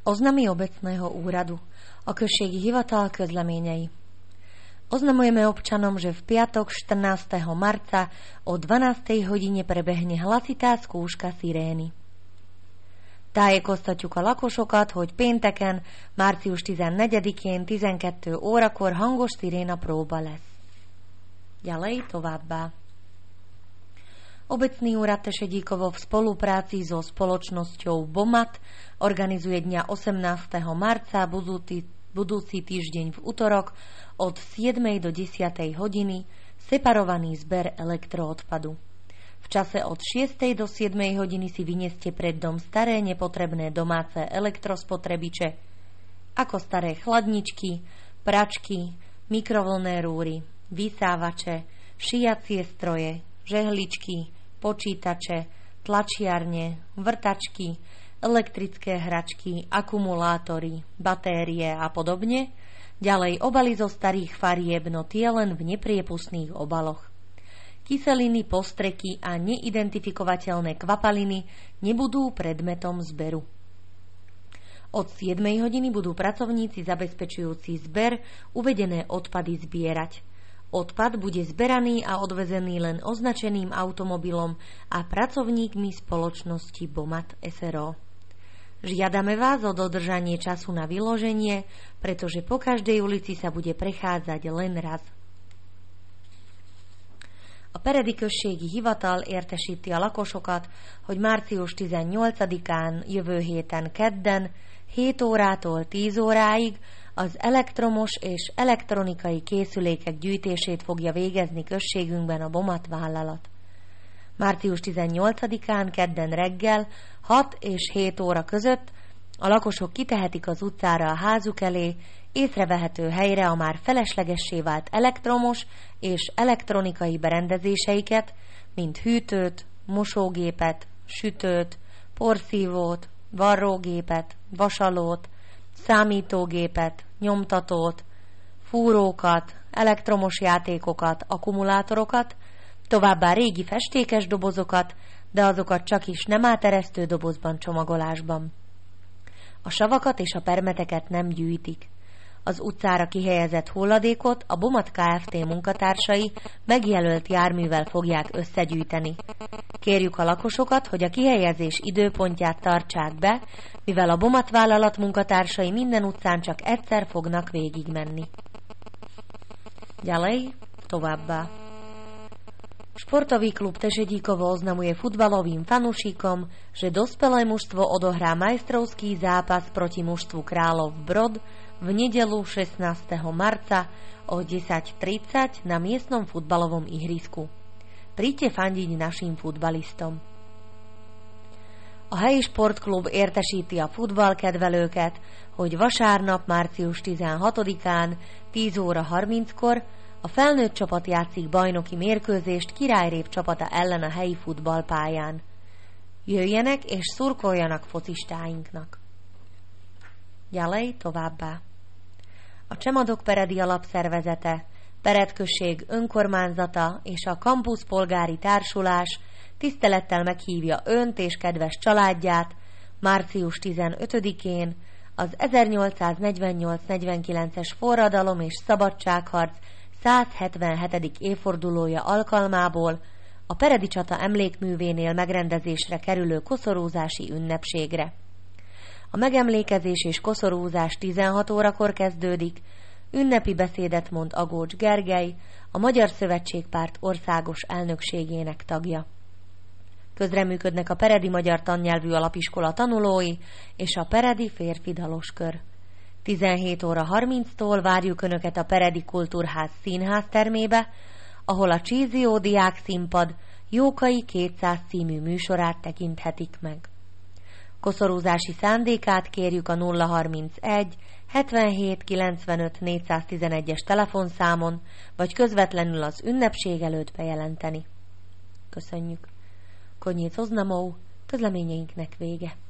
Oznamy obecného úradu. A községi hivatal közleményei. Oznamujeme občanom, že v piatok 14. marca o 12. hodine prebehne hlasitá skúška sirény. Tájékoztatjuk a lakosokat, hogy pénteken, március 14-én 12 órakor hangos sziréna próba lesz. Ďalej továbbá. Obecný úrad Tešedíkovo v spolupráci so spoločnosťou BOMAT organizuje dňa 18. marca budúci týždeň v utorok od 7. do 10. hodiny separovaný zber elektroodpadu. V čase od 6. do 7. hodiny si vynieste pred dom staré nepotrebné domáce elektrospotrebiče, ako staré chladničky, pračky, mikrovlnné rúry, vysávače, šijacie stroje, žehličky, počítače, tlačiarne, vrtačky, elektrické hračky, akumulátory, batérie a podobne, ďalej obaly zo starých farieb, no tie len v nepriepustných obaloch. Kyseliny, postreky a neidentifikovateľné kvapaliny nebudú predmetom zberu. Od 7. hodiny budú pracovníci zabezpečujúci zber uvedené odpady zbierať. Odpad bude zberaný a odvezený len označeným automobilom a pracovníkmi spoločnosti BOMAT SRO. Žiadame vás o dodržanie času na vyloženie, pretože po každej ulici sa bude prechádzať len raz. A Peredi községi hivatal értesíti a lakosokat, hogy március 18-án jövő héten kedden 7 órától 10 óráig az elektromos és elektronikai készülékek gyűjtését fogja végezni községünkben a BOMAT vállalat. Március 18-án kedden reggel 6 és 7 óra között a lakosok kitehetik az utcára a házuk elé észrevehető helyre a már feleslegessé vált elektromos és elektronikai berendezéseiket, mint hűtőt, mosógépet, sütőt, porszívót, varrógépet, vasalót, számítógépet, nyomtatót, fúrókat, elektromos játékokat, akkumulátorokat, továbbá régi festékes dobozokat, de azokat csak is nem áteresztő dobozban csomagolásban. A savakat és a permeteket nem gyűjtik. Az utcára kihelyezett hulladékot a BOMAT Kft. Munkatársai megjelölt járművel fogják összegyűjteni. Kérjük a lakosokat, hogy a kihelyezés időpontját tartsák be, mivel a BOMAT vállalat munkatársai minden utcán csak egyszer fognak végigmenni. Ďalej, továbbá. Športový klub Tešedíkovo oznamuje futbalovým fanúšikom, že dospelé mužstvo odohrá majstrovský zápas proti mužstvu Králov Brod v nedeľu 16. marca o 10:30 na miestnom futbalovom ihrisku. Príďte fandiť našim futbalistom. A helyi sportklub értesíti a futballkedvelőket, hogy vasárnap március 16-án 10 óra 30-kor a felnőtt csapat játszik bajnoki mérkőzést Királyrép csapata ellen a helyi futballpályán. Jöjjenek és szurkoljanak focistáinknak. Ďalej továbbá. A Csemadok Peredi Alapszervezete, Pered község önkormányzata és a Kampusz Polgári Társulás tisztelettel meghívja önt és kedves családját március 15-én az 1848-49-es forradalom és szabadságharc 177. évfordulója alkalmából a Peredi csata emlékművénél megrendezésre kerülő koszorúzási ünnepségre. A megemlékezés és koszorúzás 16 órakor kezdődik, ünnepi beszédet mond Agócs Gergely, a Magyar Szövetségpárt országos elnökségének tagja. Közreműködnek a Peredi Magyar Tannyelvű Alapiskola tanulói és a Peredi Férfi Daloskör. 17 óra 30-tól várjuk Önöket a Peredi Kultúrház színház termébe, ahol a Csízió Diák Színpad Jókai 200 című műsorát tekinthetik meg. Koszorúzási szándékát kérjük a 031 77 95 411-es telefonszámon, vagy közvetlenül az ünnepség előtt bejelenteni. Köszönjük! Koniec oznamov, közleményeinknek vége.